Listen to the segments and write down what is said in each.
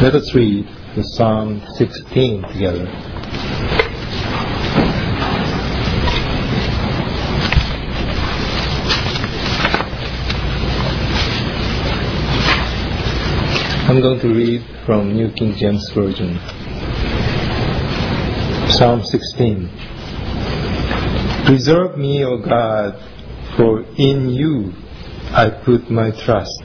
Let us read the Psalm 16 together. I'm going to read from New King James Version. Psalm 16. Preserve me, O God, for in you I put my trust.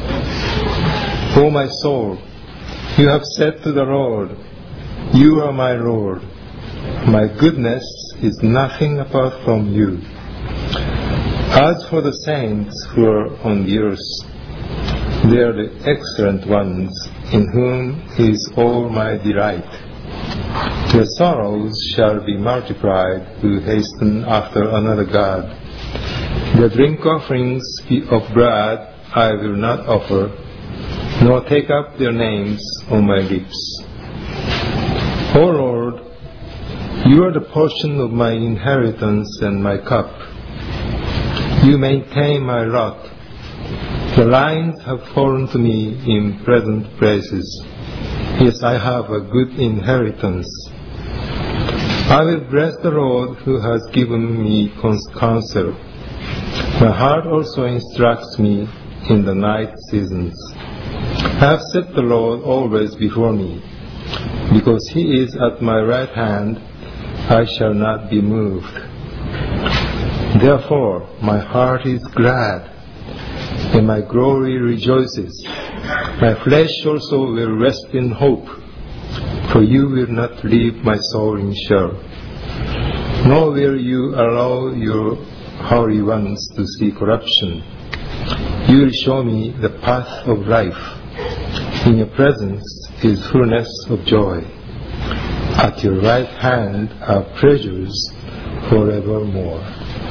O my soul, you have said to the Lord, you are my Lord. My goodness is nothing apart from you. As for the saints who are on the earth, they are the excellent ones, in whom is all my delight. Their sorrows shall be multiplied who hasten after another God. Their drink offerings of bread I will not offer, nor take up their names on my lips. O Lord, you are the portion of my inheritance and my cup. You maintain my lot. The lines have fallen to me in pleasant places. Yes, I have a good inheritance. I will bless the Lord who has given me counsel. My heart also instructs me in the night seasons. I have set the Lord always before me. Because he is at my right hand, I shall not be moved. Therefore, my heart is glad, and my glory rejoices. My flesh also will rest in hope, for you will not leave my soul in Sheol, nor will you allow your holy ones to see corruption. You will show me the path of life. In your presence is fullness of joy. At your right hand are pleasures forevermore.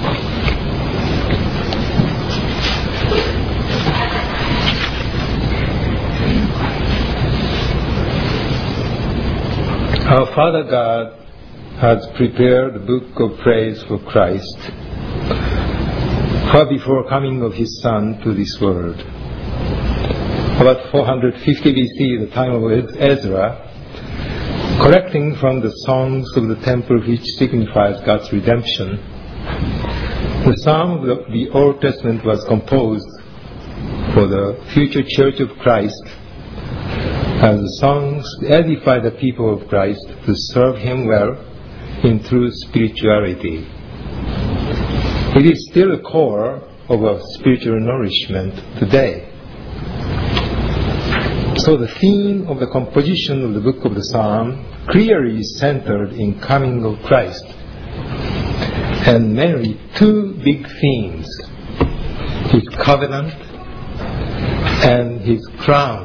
Our Father God has prepared a book of praise for Christ far before coming of His Son to this world. About 450 BC, the time of Ezra, collecting from the songs of the temple which signifies God's redemption, the Psalm of the Old Testament was composed for the future Church of Christ, as the songs edify the people of Christ to serve Him well in true spirituality. It is still a core of our spiritual nourishment today. So the theme of the composition of the book of the Psalm clearly is centered in coming of Christ, and mainly two big themes: His covenant and His crown.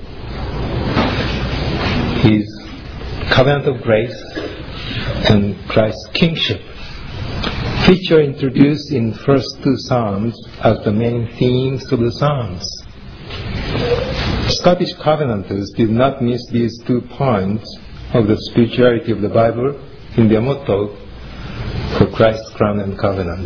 His covenant of grace and Christ's kingship, which are introduced in first two Psalms as the main themes of the Psalms. Scottish Covenanters did not miss these 2 points of the spirituality of the Bible in their motto for Christ's crown and covenant.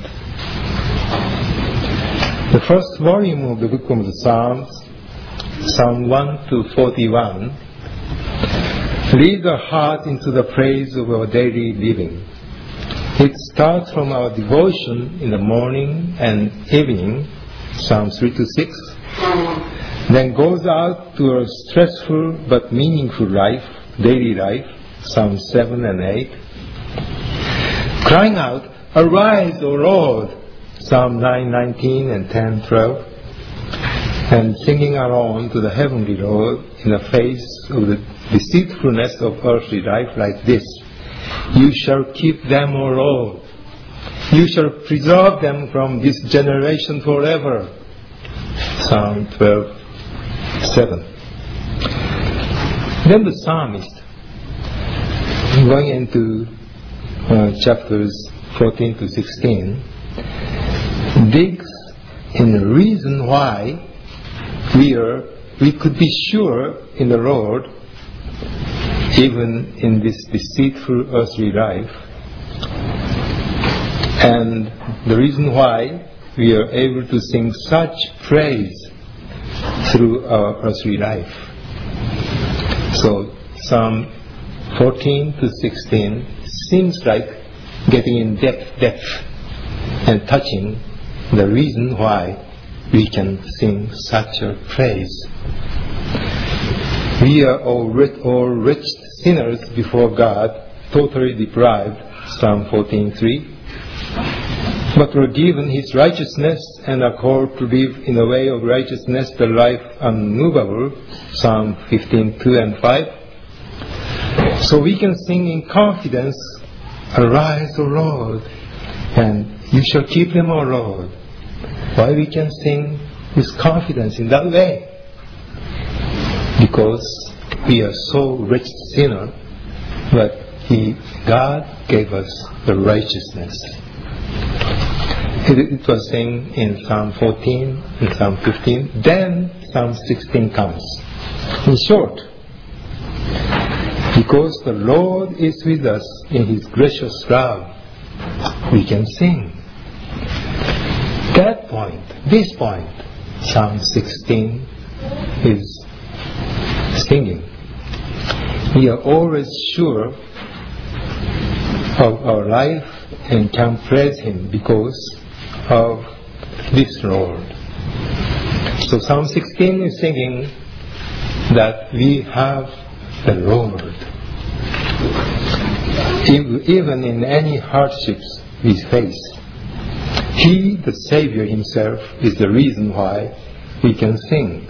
The first volume of the book of the Psalms, Psalm 1 to 41, leads our heart into the praise of our daily living. It starts from our devotion in the morning and evening, Psalms 3 to 6, then goes out to our stressful but meaningful life, daily life, Psalms 7 and 8, crying out, "Arise, O Lord," Psalm 9, 19 and 10, 12, and singing along to the heavenly Lord in the face of the deceitfulness of earthly life like this: "You shall keep them, O Lord. You shall preserve them from this generation forever." Psalm 12, 7. Then the psalmist, going into chapters 14 to 16, digs in the reason why we could be sure in the Lord even in this deceitful earthly life, and the reason why we are able to sing such praise through our earthly life. So Psalm 14 to 16 seems like getting in depth and touching the reason why we can sing such a praise. We are all wretched sinners before God, totally deprived, Psalm 14:3. But we're given His righteousness and are called to live in a way of righteousness, the life unmovable, Psalm 15:2 and 5. So we can sing in confidence, Arise, O Lord, and You shall keep them, O Lord. Why we can sing with confidence in that way? Because we are so wretched sinner, but God gave us the righteousness. It was saying in Psalm 14 and Psalm 15. Then Psalm 16 comes. In short, because the Lord is with us in His gracious love, we can sing. That point, this point, Psalm 16 is singing. We are always sure of our life and can praise Him because of this Lord. So Psalm 16 is singing that we have the Lord. Even in any hardships we face, He, the Savior Himself, is the reason why we can sing.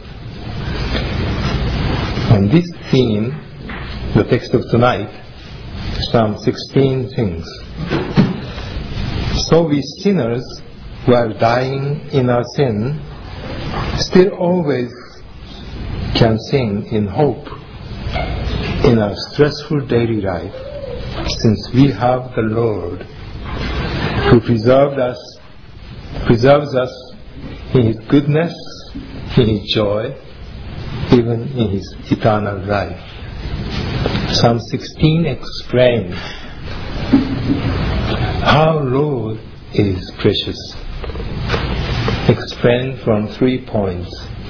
On this theme, the text of tonight, Psalm 16 sings. So we sinners, while dying in our sin, still always can sing in hope in our stressful daily life, since we have the Lord who preserves us in His goodness, in His joy, even in His eternal life. Psalm 16 explains how Lord is precious. Explained from 3 points.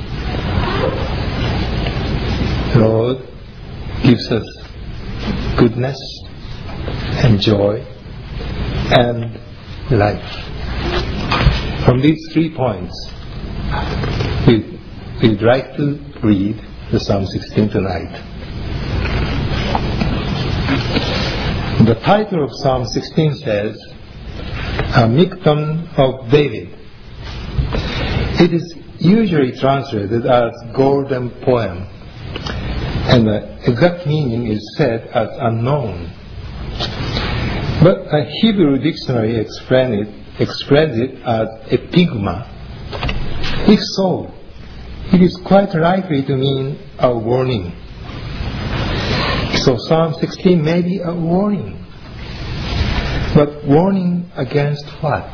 Lord gives us goodness and joy and life. From these 3 points, we'd like to read the Psalm 16 tonight. The title of Psalm 16 says, A Miktam of David. It is usually translated as golden poem, and the exact meaning is said as unknown. But a Hebrew dictionary explains it as epigma. If so, it is quite likely to mean a warning. So Psalm 16 may be a warning. But warning against what?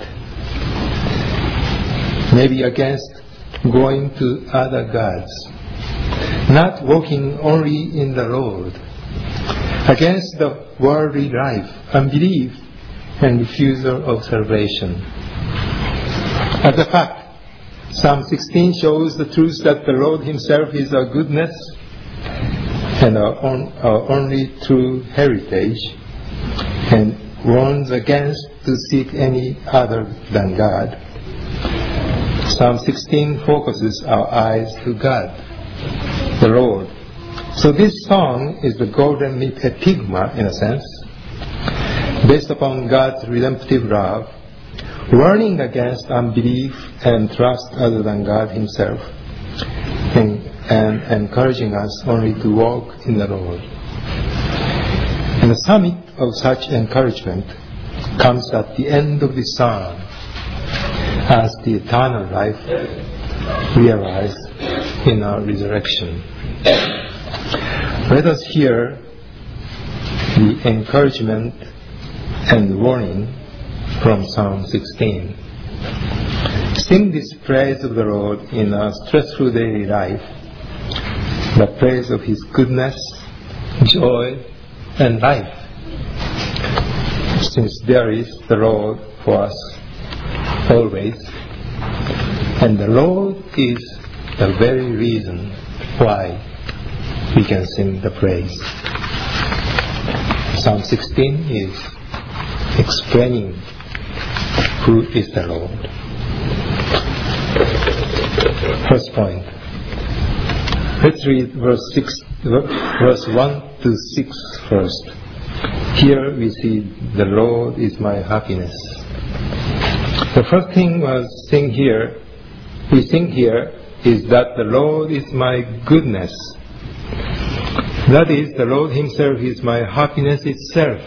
Maybe against going to other gods, not walking only in the Lord, against the worldly life, unbelief, and refusal of salvation. As a fact, Psalm 16 shows the truth that the Lord Himself is our goodness and our only true heritage, and warns against to seek any other than God. Psalm 16 focuses our eyes to God, the Lord. So this song is the golden epigma, in a sense, based upon God's redemptive love, warning against unbelief and trust other than God Himself, and encouraging us only to walk in the Lord. And the summit of such encouragement comes at the end of the psalm, as the eternal life realized in our resurrection. Let us hear the encouragement and warning from Psalm 16. Sing this praise of the Lord in our stressful daily life, the praise of His goodness, joy, and life, since there is the Lord for us always, and the Lord is the very reason why we can sing the praise. Psalm 16 is explaining who is the Lord. First point. Let's read verse 1 to 6 first. Here we see the Lord is my happiness. The first thing we sing here is that the Lord is my goodness. That is, the Lord Himself is my happiness itself.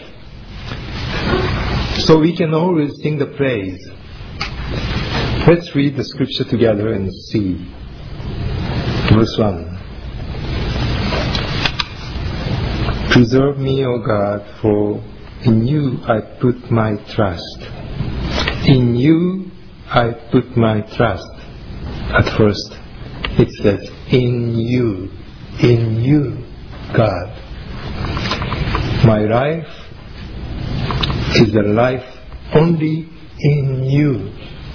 So we can always sing the praise. Let's read the scripture together and see. Verse 1. Preserve me, O God, for in you I put my trust. In you I put my trust. At first it says, in you, God. My life is a life only in you,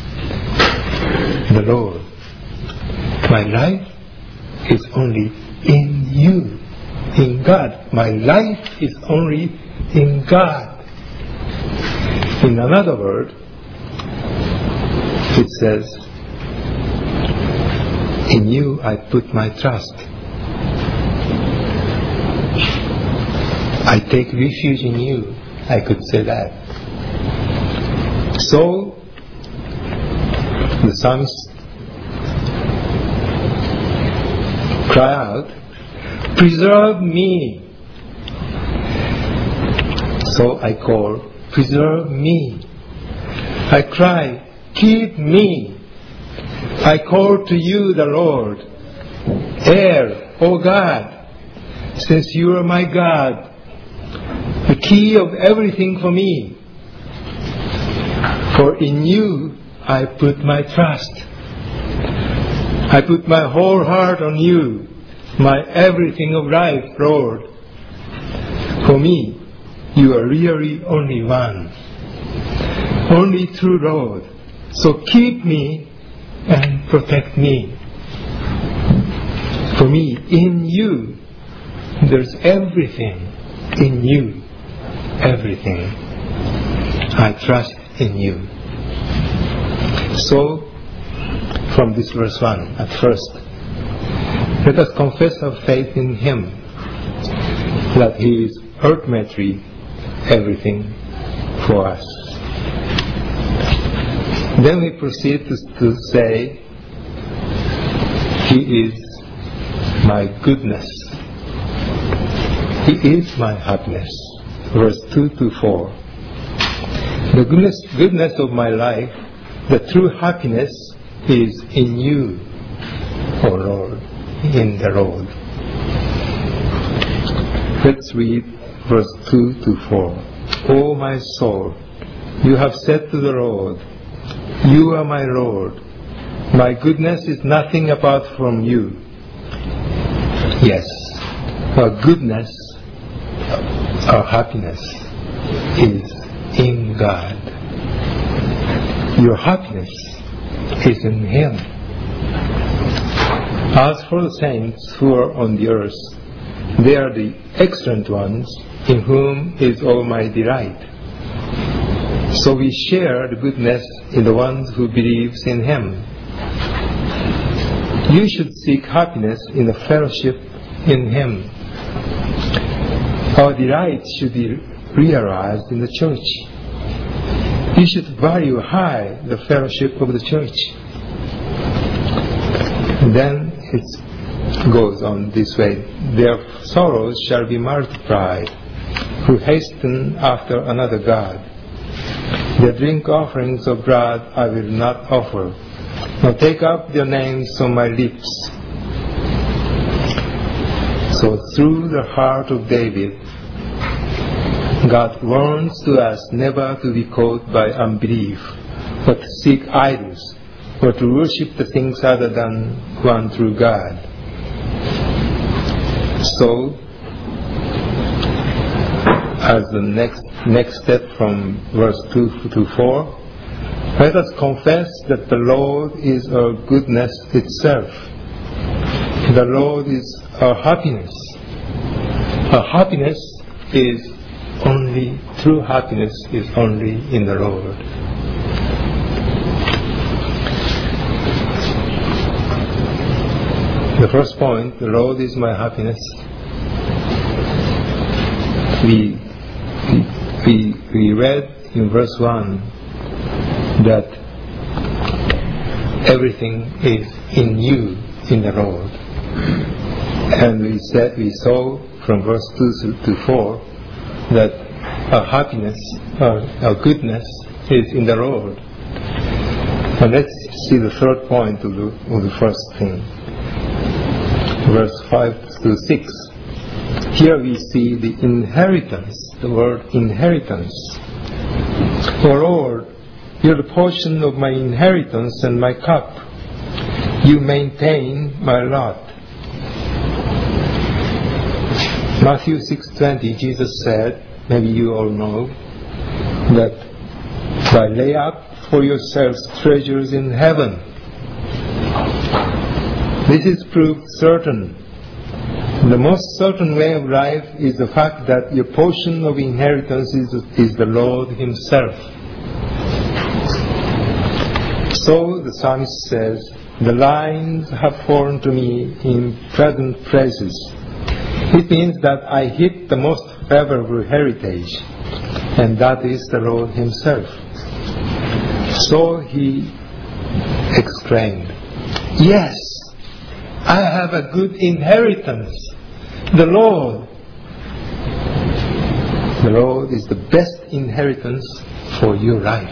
the Lord. My life is only in you, in God. My life is only in God. In another word, it says, in you I put my trust. I take refuge in you. I could say that. So, the psalmist cry out, preserve me. So I call, preserve me. I cry, keep me. I call to you, the Lord. Hear, O God, since you are my God, the key of everything for me. For in you I put my trust. I put my whole heart on you, my everything of life, Lord. For me, you are really only one. Only true Lord. So keep me and protect me. For me, in you, there's everything. In you, everything. I trust in you. So, from this verse 1, at first, let us confess our faith in Him, that He is ultimately everything for us. Then we proceed to say, He is my goodness. He is my happiness. Verse 2 to 4. The goodness of my life, the true happiness is in you, O Lord, in the Lord. Let's read verse 2 to 4. O my soul, you have said to the Lord, you are my Lord. My goodness is nothing apart from you. Yes, our goodness, our happiness is in God. Your happiness is in Him. As for the saints who are on the earth, they are the excellent ones in whom is all my delight. So we share the goodness in the ones who believes in Him. You should seek happiness in the fellowship in Him. Our delight should be realized in the church. You should value high the fellowship of the church. Then it goes on this way. Their sorrows shall be multiplied, who hasten after another God. The drink offerings of blood I will not offer, nor take up their names on my lips. So through the heart of David, God warns to us never to be caught by unbelief, but to seek idols, or to worship the things other than one true God. So, as the next step from verse 2 to 4, let us confess that the Lord is our goodness itself. The Lord is our happiness. Happiness is only, true happiness is only in the Lord. The first point, the Lord is my happiness. We read in verse 1 that everything is in you, in the Lord. And we saw from verse 2 to 4 that our happiness, our goodness is in the Lord. And let's see the third point of the first thing. Verse 5 to 6. Here we see the inheritance, the word inheritance. O Lord, you're the portion of my inheritance and my cup. You maintain my lot. Matthew 6:20, Jesus said, maybe you all know, that by lay up for yourselves treasures in heaven. This is proved certain. The most certain way of life is the fact that your portion of inheritance is the Lord Himself. So the psalmist says, the lines have fallen to me in pleasant places. It means that I hit the most favorable heritage, and that is the Lord Himself. So he exclaimed, yes, I have a good inheritance. The Lord is the best inheritance for your life.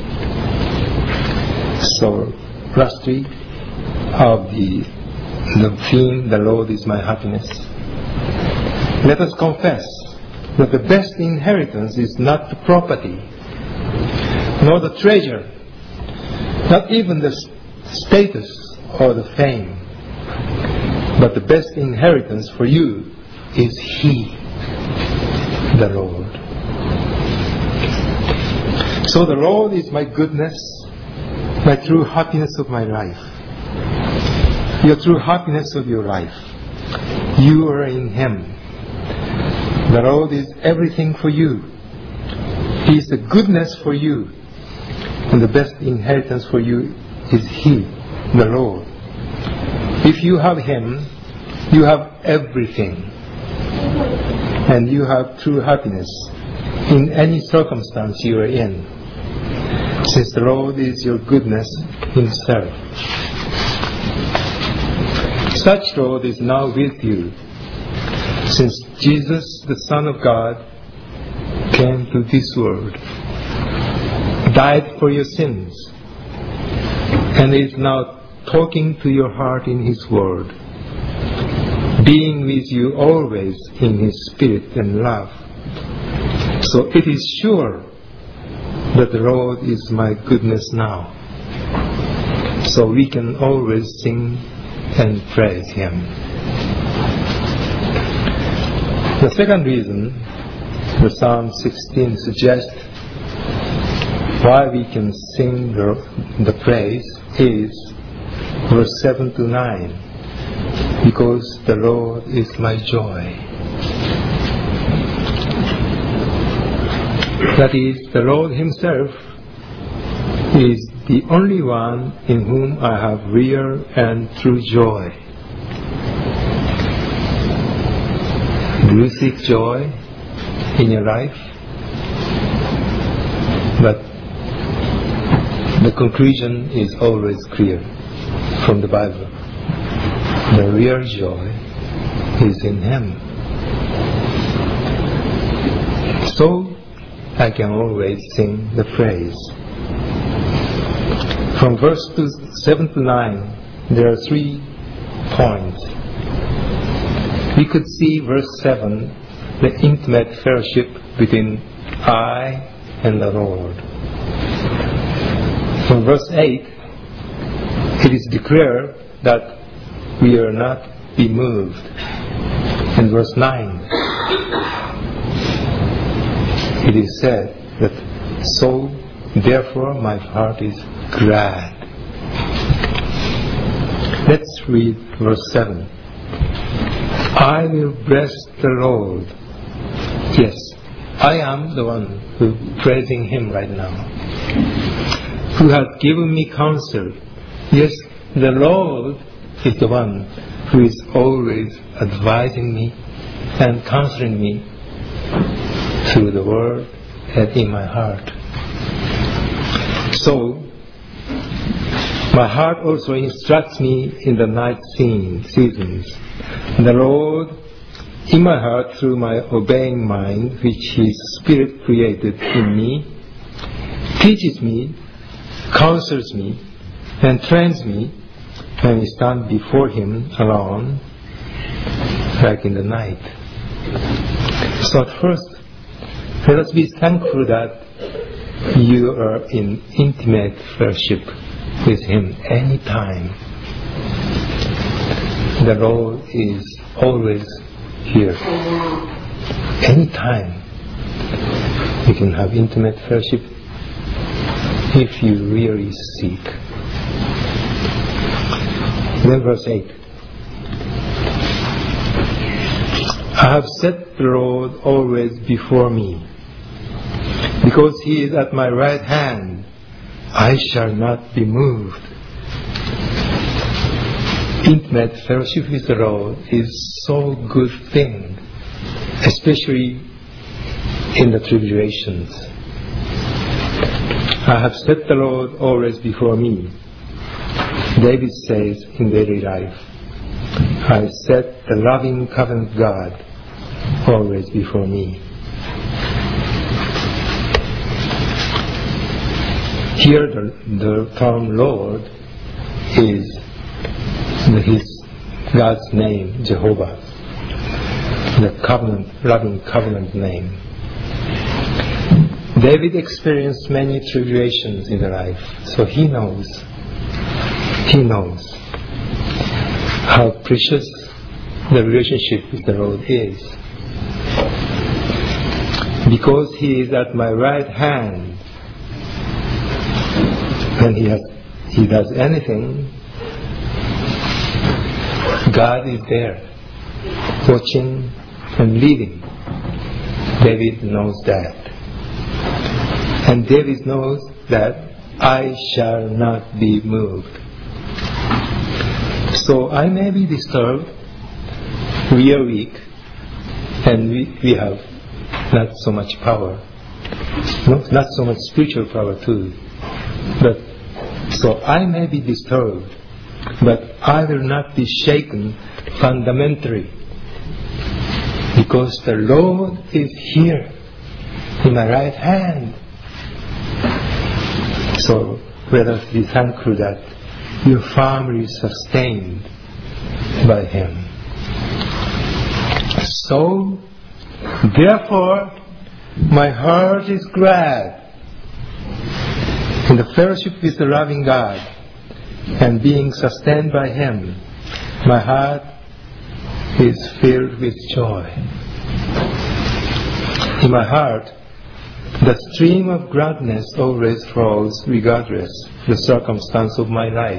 So, last week of the theme, the Lord is my happiness. Let us confess that the best inheritance is not the property, nor the treasure, not even the status or the fame. But the best inheritance for you is He, the Lord. So the Lord is my goodness, my true happiness of my life. Your true happiness of your life. You are in Him. The Lord is everything for you. He is the goodness for you. And the best inheritance for you is He, the Lord. If you have Him, you have everything. And you have true happiness in any circumstance you are in, since the Lord is your goodness Himself. Such Lord is now with you, since Jesus, the Son of God, came to this world, died for your sins, and is now talking to your heart in His Word, being with you always in His Spirit and love. So it is sure that the Lord is my goodness now. So we can always sing and praise Him. The second reason the Psalm 16 suggests why we can sing the praise is verse 7 to 9. Because the Lord is my joy. That is, the Lord Himself is the only one in whom I have real and true joy. Do you seek joy in your life? But the conclusion is always clear from the Bible. The real joy is in Him. So I can always sing the praise. From verse 7 to 9, there are 3 points. We could see verse 7, the intimate fellowship between I and the Lord. From verse 8, it is declared that we are not be moved. In verse 9, it is said that, so therefore my heart is glad. Let's read verse 7. I will bless the Lord. Yes, I am the one who praising Him right now, who has given me counsel. Yes, the Lord is the one who is always advising me and counseling me through the Word and in my heart. So, my heart also instructs me in the night seasons. The Lord, in my heart, through my obeying mind, which His Spirit created in me, teaches me, counsels me, and trains me when we stand before Him alone, like in the night. So at first, let us be thankful that you are in intimate fellowship with Him anytime. The Lord is always here. Anytime you can have intimate fellowship if you really seek. Then verse 8. I have set the Lord always before me. Because He is at my right hand, I shall not be moved. Intimate fellowship with the Lord is so good thing, especially in the tribulations. I have set the Lord always before me. David says in daily life, I set the loving covenant God always before me. Here the term Lord is God's name, Jehovah, the loving covenant name. David experienced many tribulations in life, so he knows how precious the relationship with the Lord is. Because He is at my right hand, when He does anything, God is there, watching and leading. David knows that. And David knows that I shall not be moved. So I may be disturbed, we are weak, and we have not so much power, not so much spiritual power too. But so I may be disturbed, but I will not be shaken fundamentally, because the Lord is here in my right hand. So let us be thankful that your family is sustained by Him. So, therefore, my heart is glad in the fellowship with the loving God and being sustained by Him. My heart is filled with joy. In my heart, the stream of gladness always flows regardless the circumstance of my life.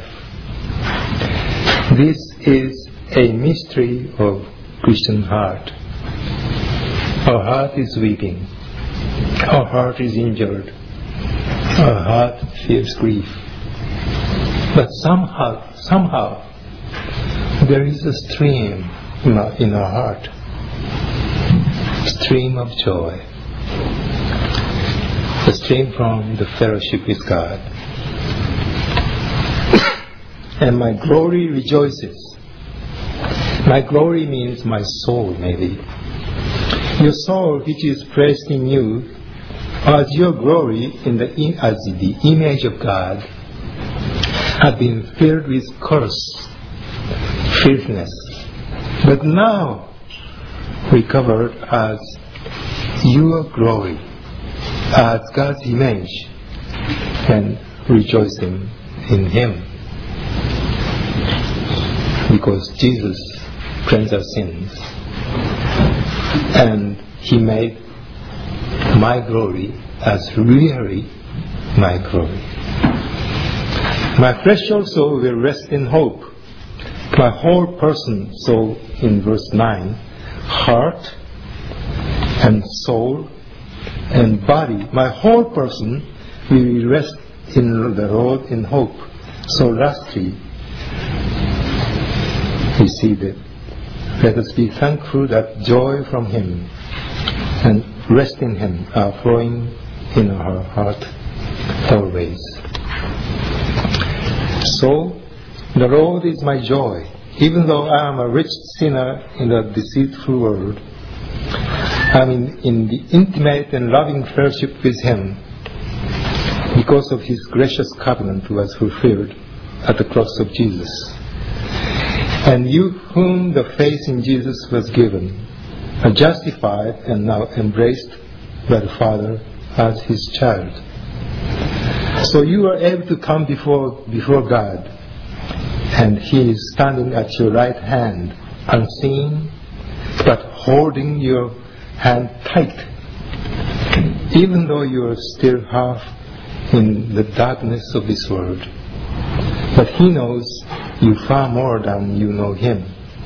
This is a mystery of Christian heart. Our heart is weeping. Our heart is injured. Our heart feels grief. But somehow, there is a stream in our heart. Stream of joy. The stream from the fellowship with God. And my glory rejoices. My glory means my soul, maybe. Your soul, which is placed in you, as your glory as the image of God, have been filled with curse, filthiness, but now recovered as your glory, as God's image, and rejoicing in Him. Because Jesus cleansed our sins, and He made my glory as really my glory. My flesh also will rest in hope, My whole person, so in verse 9, heart and soul and body, my whole person will rest in the Lord in hope. So lastly, we see that let us be thankful that joy from Him and rest in Him are flowing in our heart always. So, the Lord is my joy. Even though I am a rich sinner in a deceitful world, I am in the intimate and loving fellowship with Him because of His gracious covenant was fulfilled at the cross of Jesus. And you whom the faith in Jesus was given are justified and now embraced by the Father as His child. So you are able to come before God, and He is standing at your right hand, unseen, but holding your hand tight, even though you are still half in the darkness of this world. But He knows you far more than you know Him,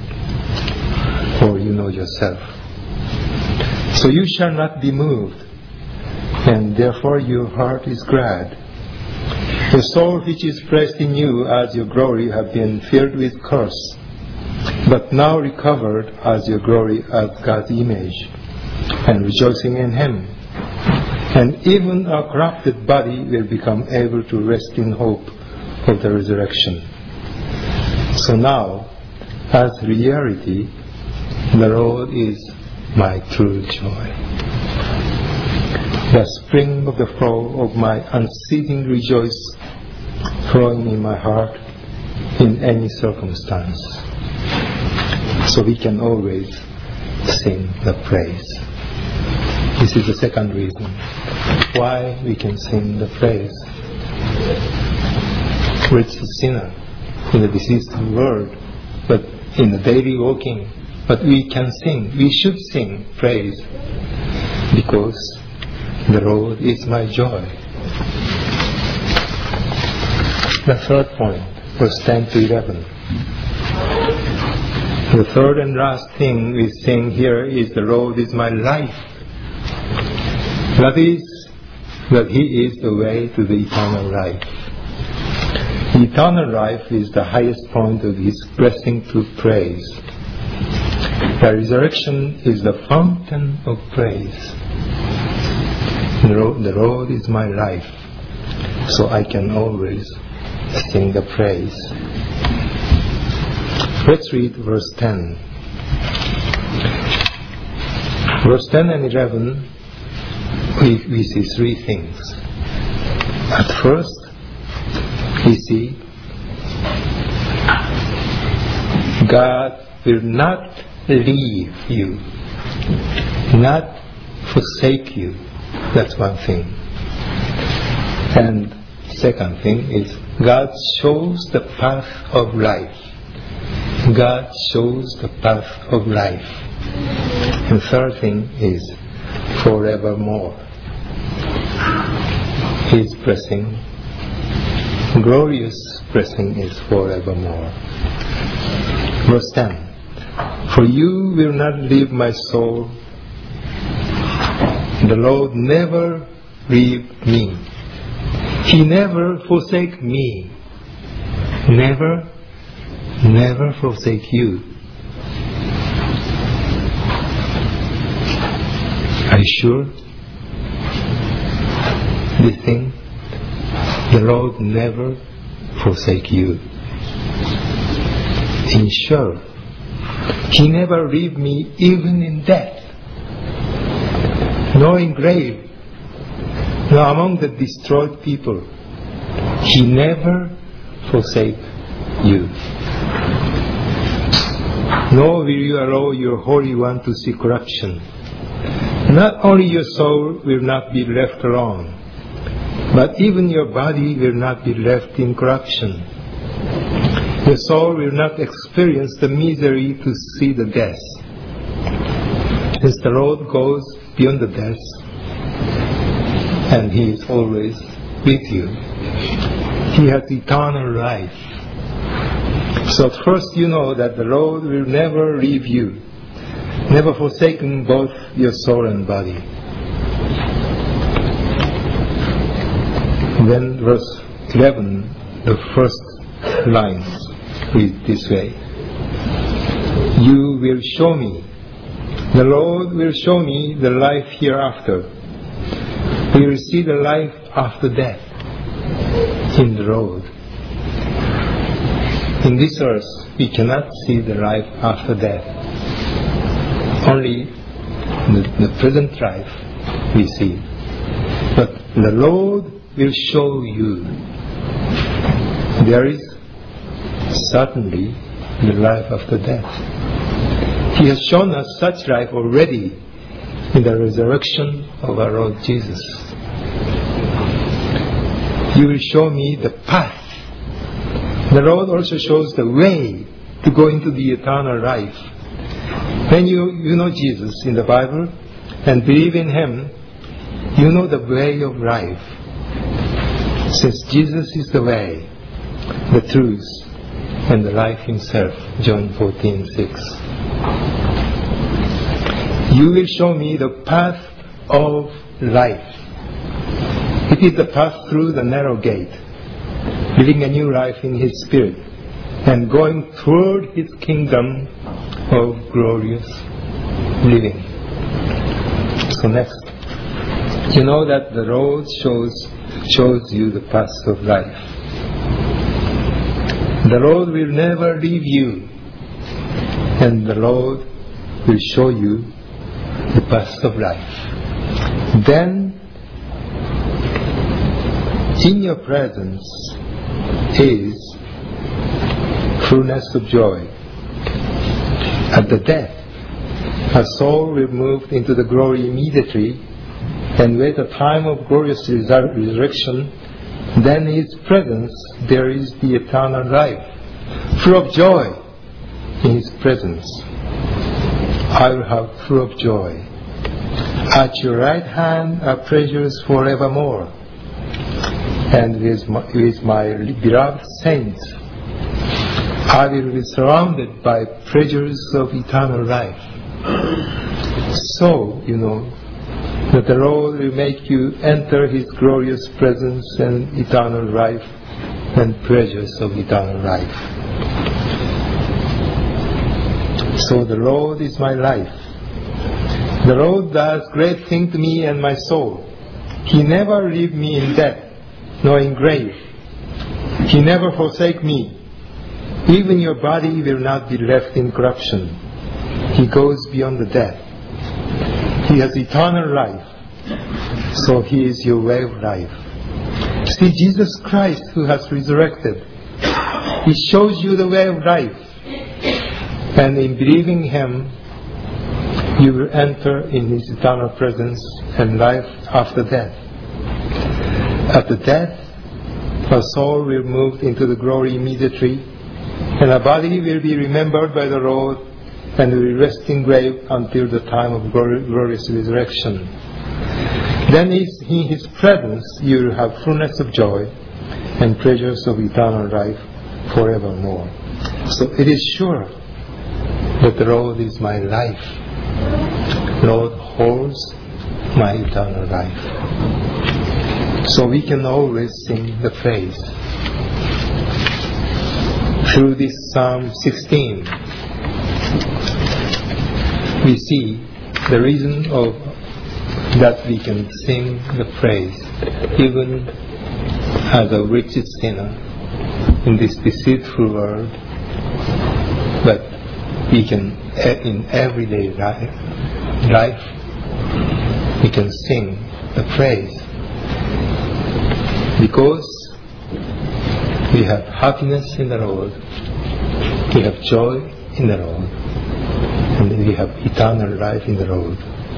or you know yourself. So you shall not be moved, and therefore your heart is glad. The soul which is placed in you as your glory have been filled with curse, but now recovered as your glory as God's image, and rejoicing in Him. And even a corrupted body will become able to rest in hope of the resurrection. So now, as reality, the Lord is my true joy, the spring of the flow of my unceasing rejoice, flowing in my heart in any circumstance. So we can always sing the praise. This is the second reason why we can sing the praise. We're a sinner in the deceased world, but in the daily walking, but we can sing, we should sing praise, because the Lord is my joy. The third point, verse 10 to 11. The third and last thing we sing here is the Lord is my life. That is, that He is the way to the eternal life. Eternal life is the highest point of His blessing to praise. The resurrection is the fountain of praise. The Lord is my life, so I can always sing the praise. Let's read verse 10. Verse 10 and 11, we see three things. At first, we see God will not leave you, not forsake you. That's one thing. And second thing is God shows the path of life. God shows the path of life. And third thing is forevermore. His blessing, glorious blessing, is forevermore. Verse 10. For you will not leave my soul. The Lord never leave me. He never forsake me. Never forsake you. Are you sure? This thing, the Lord never forsake you. In sure, He never leave me even in death, nor in grave, nor among the destroyed people. He never forsake you. Nor will you allow your Holy One to see corruption. Not only your soul will not be left alone, but even your body will not be left in corruption. Your soul will not experience the misery to see the death. Since the Lord goes beyond the death, and He is always with you, He has eternal life. So at first you know that the Lord will never leave you, never forsaken both your soul and body. Then verse 11, the first lines read this way. You will show me, the Lord will show me the life hereafter. We will see the life after death in the road. In this earth, we cannot see the life after death. Only the present life we see. But the Lord will show you. There is certainly the life after death. He has shown us such life already in the resurrection of our Lord Jesus. You will show me the path. The Lord also shows the way to go into the eternal life. When you know Jesus in the Bible and believe in Him, you know the way of life. Since Jesus is the way, the truth, and the life Himself. John 14:6. You will show me the path of life. It is the path through the narrow gate, living a new life in His Spirit, and going toward His kingdom of glorious living. So next, you know that the Lord shows you the path of life. The Lord will never leave you, and the Lord will show you the path of life. Then, in your presence is fullness of joy. At the death, a soul will move into the glory immediately, and with the time of glorious resurrection, then in His presence there is the eternal life, full of joy in His presence. I will have full of joy. At your right hand are pleasures forevermore, and with my beloved saints, I will be surrounded by pleasures of eternal life. So, you know, that the Lord will make you enter His glorious presence and eternal life and pleasures of eternal life. So the Lord is my life. The Lord does great things to me and my soul. He never leave me in death, nor in grave. He never forsake me. Even your body will not be left in corruption. He goes beyond the death. He has eternal life, so He is your way of life. See, Jesus Christ, who has resurrected, He shows you the way of life, and in believing Him, you will enter in His eternal presence and life after death. At the death, a soul will move into the glory immediately, and a body will be remembered by the Lord, and will rest in grave until the time of glorious resurrection. Then in His presence you will have fullness of joy and pleasures of eternal life forevermore. So it is sure that the Lord is my life. Lord holds my eternal life. So we can always sing the praise. Through this Psalm 16, we see the reason of that we can sing the praise even as a wretched sinner in this deceitful world, but we can, in everyday life, we can sing the praise because we have happiness in the Lord, we have joy in the Lord, and we have eternal life in the Lord.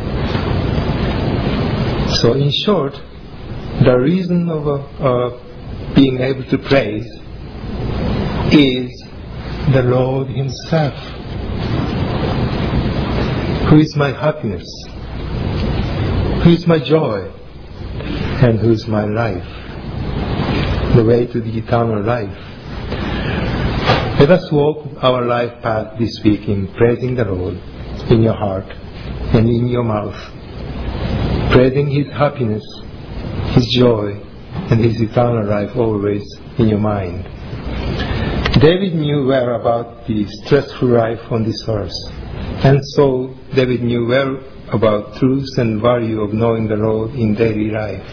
So in short, the reason of being able to praise is the Lord Himself, who is my happiness, who is my joy, and who is my life, the way to the eternal life. Let us walk our life path this week in praising the Lord in your heart and in your mouth, praising His happiness, His joy, and His eternal life always in your mind. David knew well about the stressful life on this earth, and so David knew well about truth and value of knowing the Lord in daily life.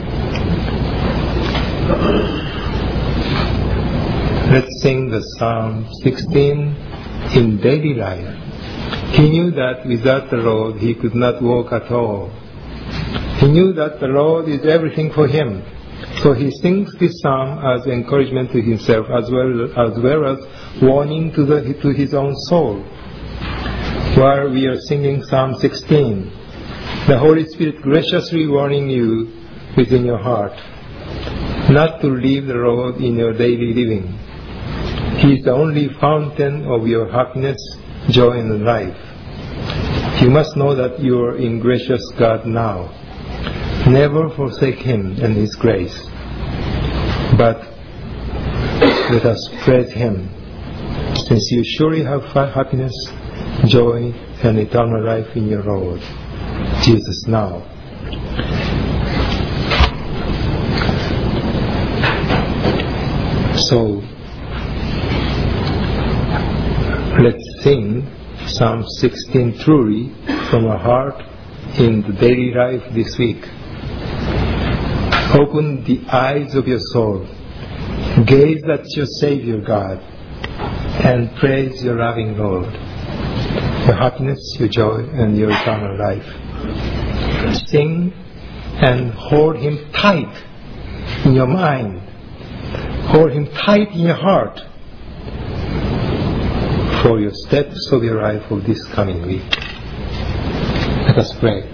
Let's sing the Psalm 16 in daily life. He knew that without the Lord he could not walk at all. He knew that the Lord is everything for him. So he sings this psalm as encouragement to himself as well as warning to his own soul. While we are singing Psalm 16, the Holy Spirit graciously warning you within your heart not to leave the Lord in your daily living. He is the only fountain of your happiness, joy, and life. You must know that you are in gracious God now. Never forsake Him and His grace, but let us praise Him, since you surely have happiness, joy, and eternal life in your Lord Jesus now. So let's sing Psalm 16 truly from our heart in the daily life this week. Open the eyes of your soul, gaze at your Savior God, and praise your loving Lord, your happiness, your joy, and your eternal life. Sing and hold Him tight in your mind, hold Him tight in your heart for your steps of your life of this coming week. Let us pray.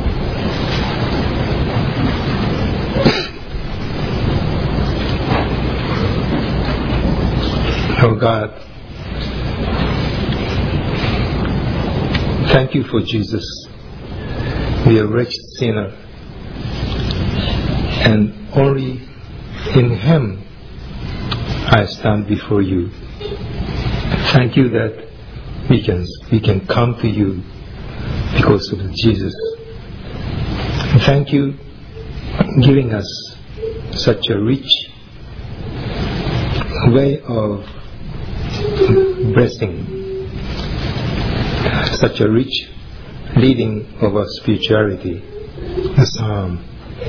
Oh God, thank you for Jesus. We are wretched sinner, and only in Him I stand before you. Thank you that we can come to you because of Jesus. Thank you for giving us such a rich way of blessing, such a rich leading of our spirituality. The Psalm.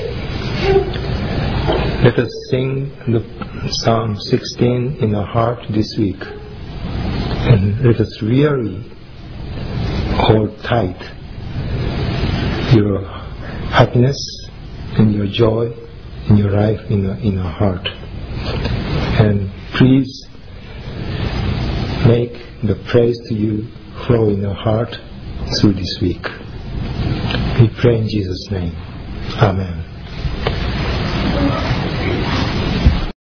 Let us sing the Psalm 16 in our heart this week, and let us really hold tight your happiness and your joy in your life in our heart. And please make the praise to you flow in your heart through this week. We pray in Jesus' name. Amen.